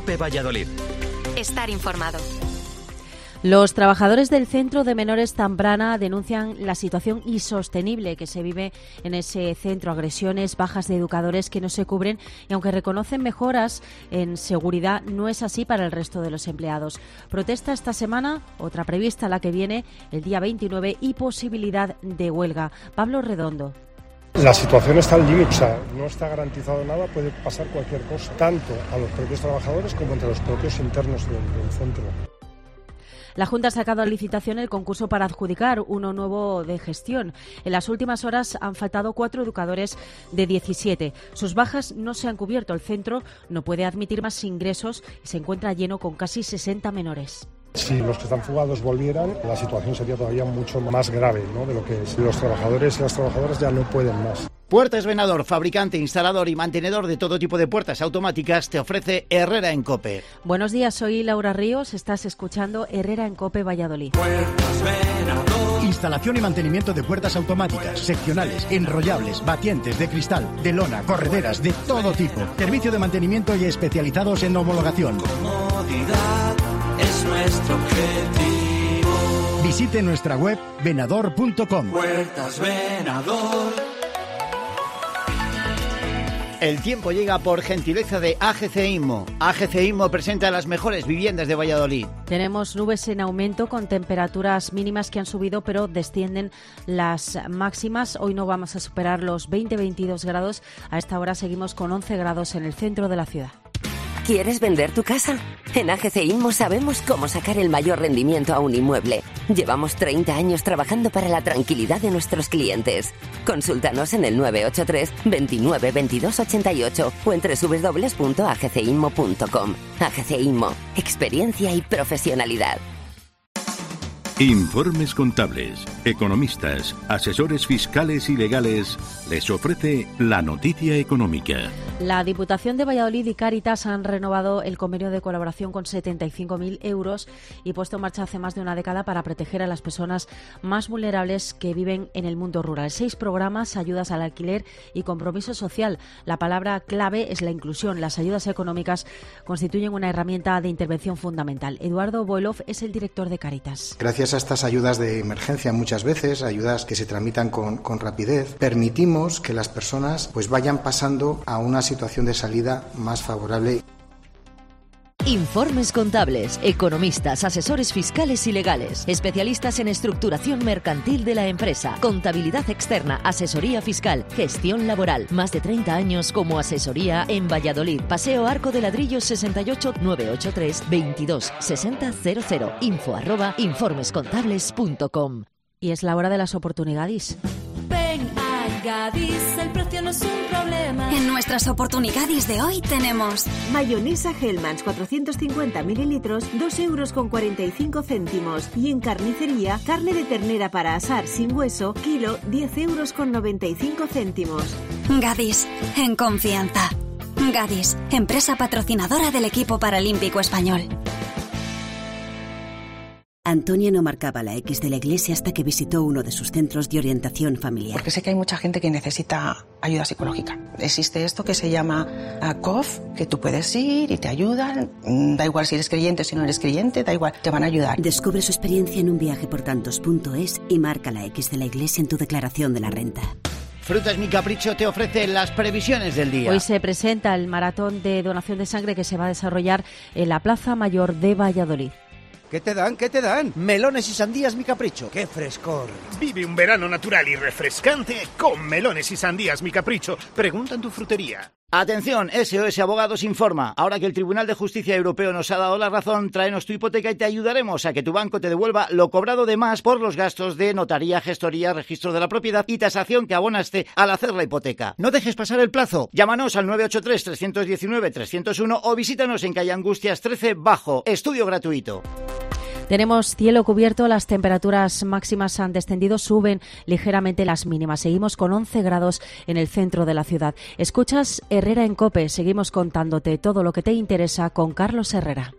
COPE Valladolid. Estar informado. Los trabajadores del Centro de Menores Zambrana denuncian la situación insostenible que se vive en ese centro, agresiones, bajas de educadores que no se cubren y aunque reconocen mejoras en seguridad, no es así para el resto de los empleados. Protesta esta semana, otra prevista la que viene, el día 29 y posibilidad de huelga. Pablo Redondo. La situación está al límite, o sea, no está garantizado nada, puede pasar cualquier cosa, tanto a los propios trabajadores como entre los propios internos del centro. La Junta ha sacado a licitación el concurso para adjudicar uno nuevo de gestión. En las últimas horas han faltado 4 educadores de 17. Sus bajas no se han cubierto. El centro no puede admitir más ingresos y se encuentra lleno con casi 60 menores. Si los que están fugados volvieran, la situación sería todavía mucho más grave, ¿no?, de lo que es. Los trabajadores y las trabajadoras ya no pueden más. Puertas Venador, fabricante, instalador y mantenedor de todo tipo de puertas automáticas, te ofrece Herrera en COPE. Buenos días, soy Laura Ríos, estás escuchando Herrera en COPE Valladolid. Puertas Venador. Instalación y mantenimiento de puertas automáticas, seccionales, enrollables, batientes, de cristal, de lona, correderas, de todo tipo. Servicio de mantenimiento y especializados en homologación. Comodidad es nuestro objetivo. Visite nuestra web venador.com. Puertas Venador. El tiempo llega por gentileza de AGC Inmo. AGC Inmo presenta las mejores viviendas de Valladolid. Tenemos nubes en aumento con temperaturas mínimas que han subido, pero descienden las máximas. Hoy no vamos a superar los 20-22 grados. A esta hora seguimos con 11 grados en el centro de la ciudad. ¿Quieres vender tu casa? En AGC Inmo sabemos cómo sacar el mayor rendimiento a un inmueble. Llevamos 30 años trabajando para la tranquilidad de nuestros clientes. Consúltanos en el 983 29 22 88 o en www.agcinmo.com. AGC Inmo, experiencia y profesionalidad. Informes contables, economistas, asesores fiscales y legales les ofrece la noticia económica. La Diputación de Valladolid y Cáritas han renovado el convenio de colaboración con 75.000 euros y puesto en marcha hace más de una década para proteger a las personas más vulnerables que viven en el mundo rural. 6 programas, ayudas al alquiler y compromiso social. La palabra clave es la inclusión. Las ayudas económicas constituyen una herramienta de intervención fundamental. Eduardo Boilov es el director de Cáritas. Gracias a estas ayudas de emergencia, muchas veces ayudas que se tramitan con rapidez, permitimos que las personas pues vayan pasando a una situación de salida más favorable. Informes contables, economistas, asesores fiscales y legales, especialistas en estructuración mercantil de la empresa, contabilidad externa, asesoría fiscal, gestión laboral. Más de 30 años como asesoría en Valladolid. Paseo Arco de Ladrillos 68 983 22 60 00. info@informescontables.com. Y es la hora de las oportunidades. Ven a Gadis, el precio no es un problema. En nuestras oportunidades de hoy tenemos mayonesa Hellmann's 450 mililitros, 2,45 €. Y en carnicería, carne de ternera para asar sin hueso, kilo, 10,95 €. Gadis, en confianza. Gadis, empresa patrocinadora del equipo paralímpico español. Antonia no marcaba la X de la iglesia hasta que visitó uno de sus centros de orientación familiar. Porque sé que hay mucha gente que necesita ayuda psicológica. Existe esto que se llama COF, que tú puedes ir y te ayudan. Da igual si eres creyente o si no eres creyente, da igual, te van a ayudar. Descubre su experiencia en unviajeportantos.es y marca la X de la iglesia en tu declaración de la renta. Frutas Mi Capricho te ofrece las previsiones del día. Hoy se presenta el maratón de donación de sangre que se va a desarrollar en la Plaza Mayor de Valladolid. ¿Qué te dan? ¿Qué te dan? Melones y sandías Mi Capricho. ¡Qué frescor! Vive un verano natural y refrescante con melones y sandías Mi Capricho. Pregunta en tu frutería. Atención, SOS Abogados informa. Ahora que el Tribunal de Justicia Europeo nos ha dado la razón, tráenos tu hipoteca y te ayudaremos a que tu banco te devuelva lo cobrado de más por los gastos de notaría, gestoría, registro de la propiedad y tasación que abonaste al hacer la hipoteca. No dejes pasar el plazo. Llámanos al 983-319-301 o visítanos en calle Angustias 13 Bajo. Estudio gratuito. Tenemos cielo cubierto, las temperaturas máximas han descendido, suben ligeramente las mínimas. Seguimos con 11 grados en el centro de la ciudad. Escuchas Herrera en COPE, seguimos contándote todo lo que te interesa con Carlos Herrera.